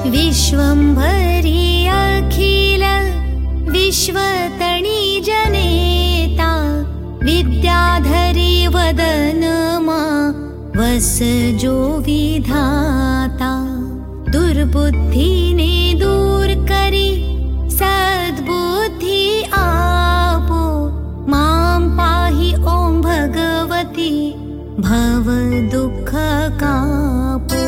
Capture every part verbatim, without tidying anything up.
विश्वंभरी अखिल विश्वतणी जनेता विद्याधरी वदनमा वसजो विधाता दुर्बुद्धि ने दूर करी सद्बुद्धि आपो मां पाहि ओं भगवती भव दुःख कापो।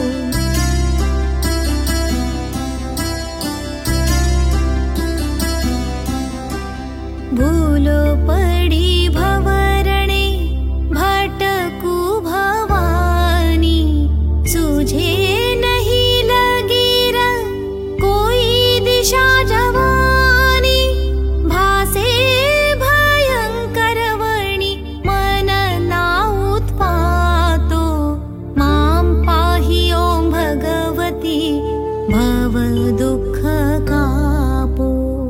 भूलो पड़ी भवरणे भटकू भवानी सूझे नहीं लगी र कोई दिशा जवानी भासे भयंकर वणी मन ना उत्पातो मां पाहि ओं भगवती भव दुःख कापो।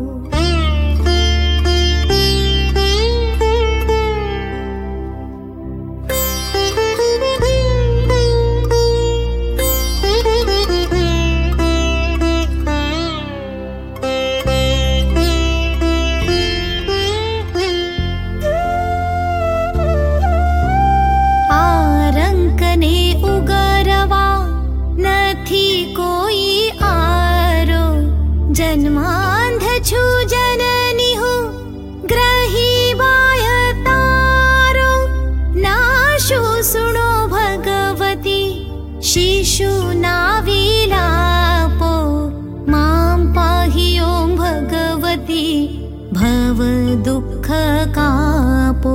जन्मांध छु जननी हूँ ग्रही बायतारो नाशु सुनो भगवती शिशु ना विलापो मां पाहि ओं भगवती भव दुःख कापो।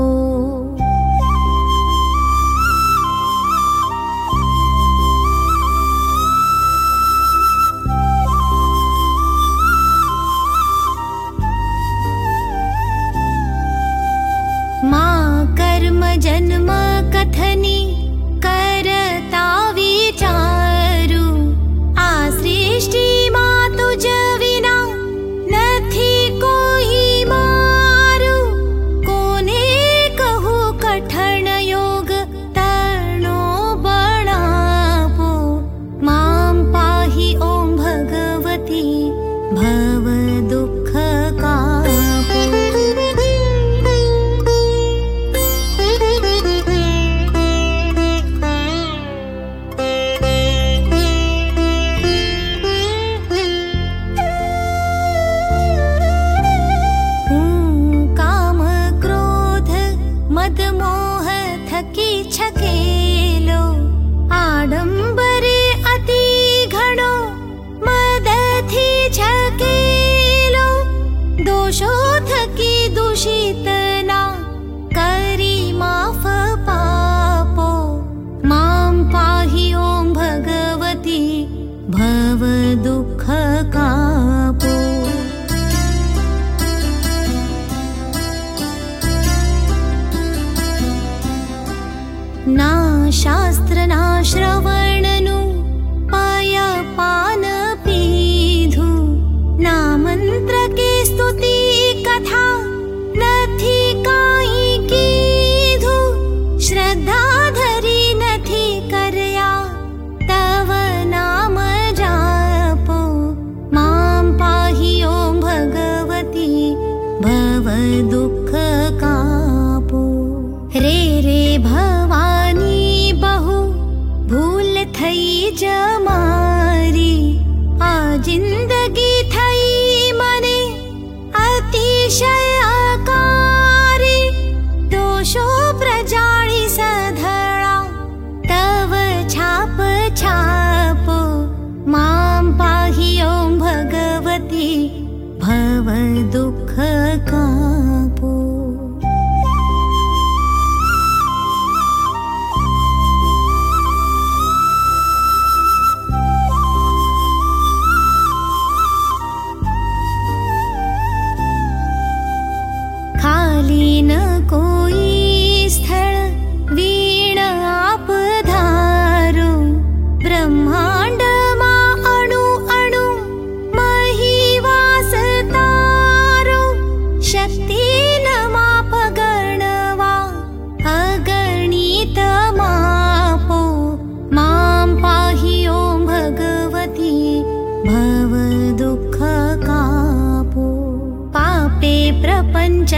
कर्म जन्म कथनी करता विचारु आ सृष्टि मां तुझ विना नथी कोई मारु कोने कहूँ कठण योग तरणो बनापो मां पाहि ओं भगवती भव दुःख कापो। मोह थकी छकेलो आडंबरे अति घणो मदथी छकेलो दोषो थकी दूषित ना करी माफ पापो मां पाहि ओं भगवती भव दुःख कापो। ना शास्त्र ना श्रवणनु पाय पान पीधु ना मंत्र के स्तुति कथा नथी काई कीधु श्रद्धा धरी नथी करया तव नाम जापो मां पाहि ओं भगवती भव दुःख कापो। रे रे भवानी बहु भूल थई जमारी आ जिंदगी थई मने अतिशय आकारी दोषो प्रजाळी सधळा तव छाप छापो मां पाहि ओं भगवती भव दुःख कापो। खाली न कोई स्थल वीण आप धारो ब्रह्मांड मा अणु अणु मही वास तारो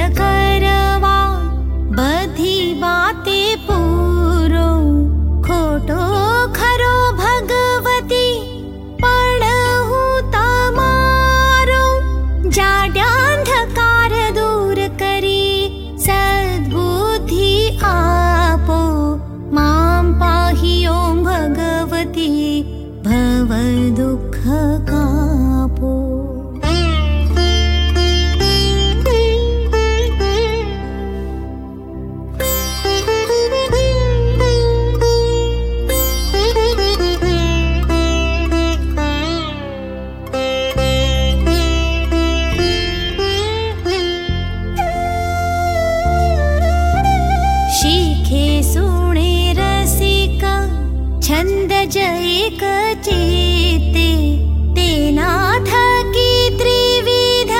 करवा बधी बाते पूरो खोटो खरो भगवती पण हूँ तमारो जाड्यांधकार दूर करी सद्बुद्धि आपो मां पाहि ओं भगवती भव दुःख कापो। छंद जैक चेते तेना थकी त्रिविध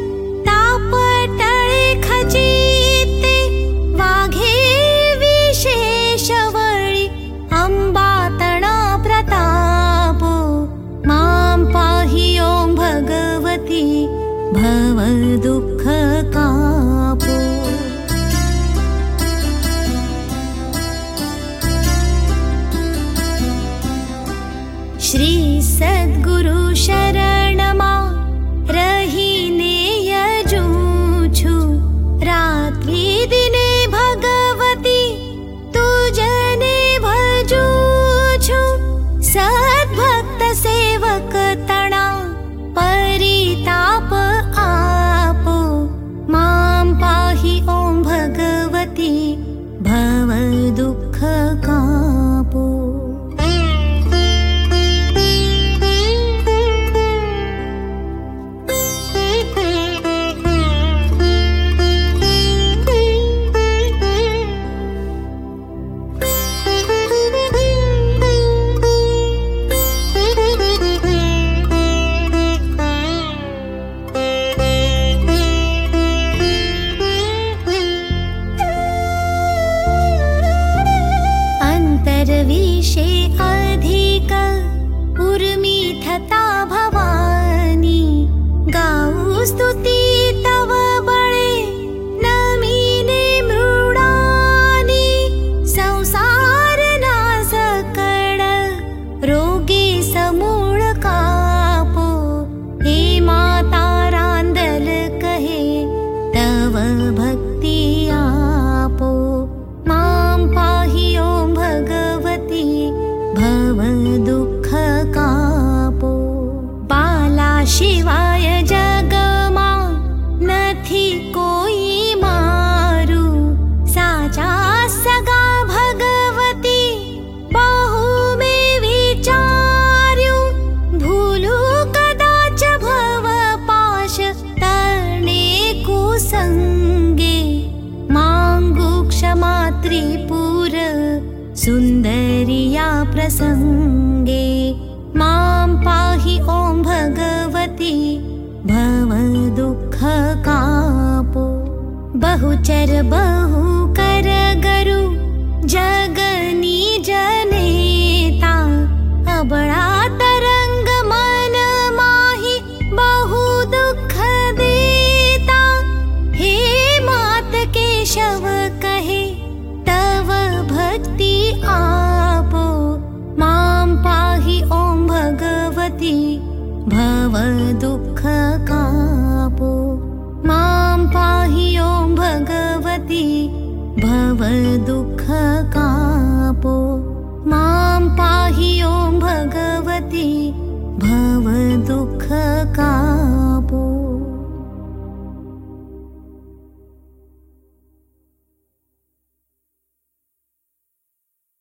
तापटळे खचीते वाघे विशेष वळी अंबातणा प्रतापो मां पाहि ओं भगवती भव दुःख कापो। श्री सद्गुरु शरणमा रहीने यजूछु रात्रि दिने भगवती तुजने भजूछु सद्भक्त सेवक तणा परिताप आपो मां पाहि ओं भगवती भव दुःख कापो। विषे अधिक उर्मी थता भवानी गाऊ स्तुति तव बळे नमीने मृडानी संसार नाश कळ रोगे समूळ कापो हे माता रांदल कहे तव भक्ति आपो मां पाहि ओं भगवती भव दुःख कापो। बाला शिवाय जगमा नथी कोई मारू साचा सगा भगवती बहु में विचार्यु भूलू कदाच भव पाश तणे कुसंगे मांगू क्षमा त्रिपुर सुंदरिया प्रसंगे मां पाहि ओं भगवती भव दुःख कापो। बहुचर बहु कर गरु जगनी जनेता अबड़ा तरंग मन माहि बहु दुःख देता हे मात केशव कहे तव भक्ति आपो मां पाहि ओं भगवती भव दुःख कापो मां पाहि ओं भगवती भव दुःख कापो मां पाहि ओं भगवती